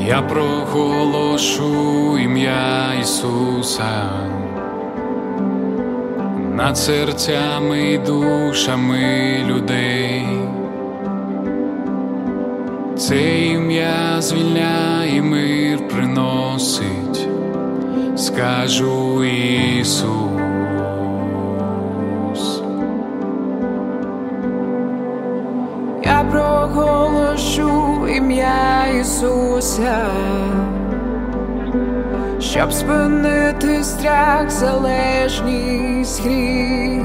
Я проголошу ім'я Ісуса над серцями і душами людей. Це ім'я звільняє і мир приносить, скажу Ісус. Я проголошу ім'я Ісуса, щоб спинити страх, залежність, гріх.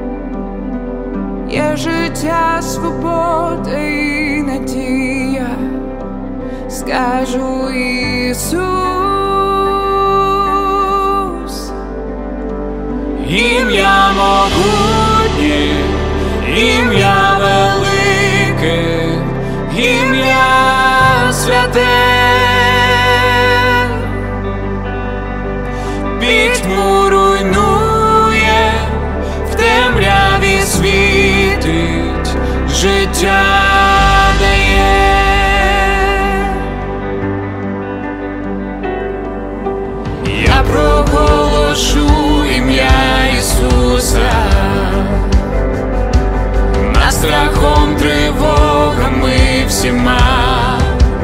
Є життя, свобода і надія, скажу Ісус. Ім'я могутнє, ім'я велике, ім'я святе. Пітьму руйнує, в темряві світить, життя дає. Я проголошу ім'я Ісуса над страхом, тривогами всіма.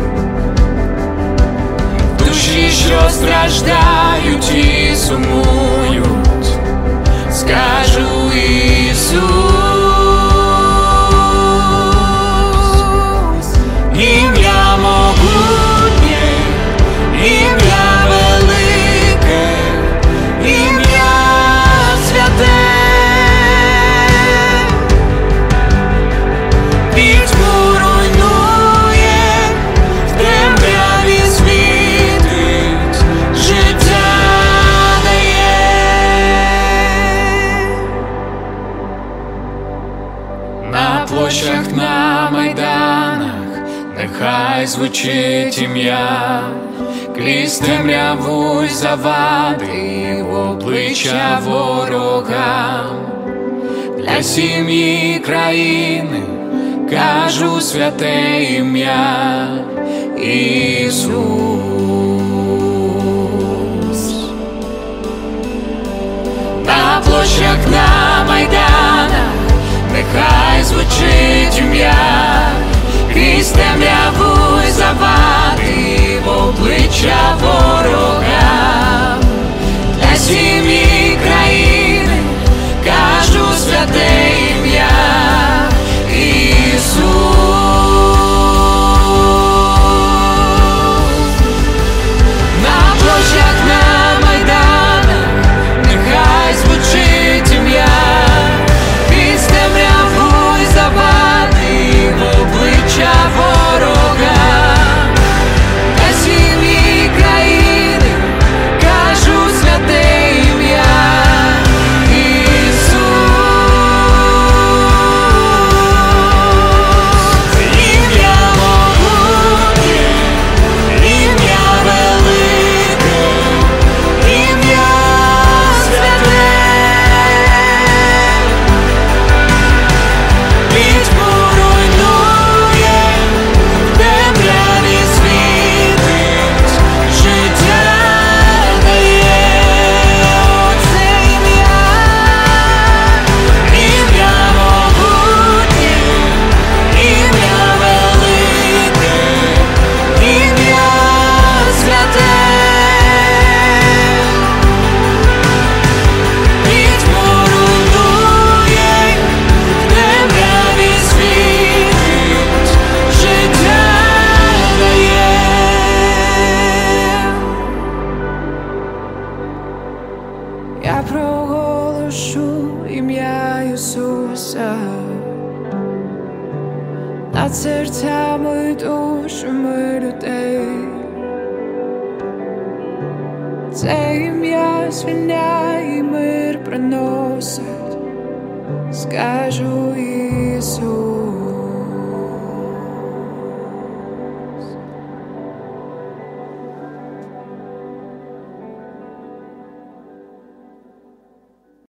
Душі, що страждають і сумують, скажу Ісус. Ім'я могутнє, ім'я велике, ім'я святе. Пітьму руйнує, в темряві світить, життя дає. На площах, на майданах нехай звучить ім'я, крізь темряву й завади в обличчя ворогам. Для сім'ї країни кажу святе ім'я Ісус. На площах, на майданах нехай звучить ім'я, крізь темряву й завади в обличчя ворогам. Для сім'ї країни кажу святе ім'я Ісус. На площах, на майданах нехай звучить ім'я, крізь темряву й завади в обличчя ворогам. Для сім'ї країни кажу святе ім'я Ісус. Ім'я могутнє, ім'я велике, ім'я святе. Пітьму руйнує, в темряві світить, життя дає. Оце ім'я, ім'я могутнє, ім'я велике, ім'я святе. Пітьму руйнує, в темряві світить, життя дає. Я проголошу ім'я Ісуса над серцями і душами людей. Це ім'я звільняє і мир приносить, скажу Ісус.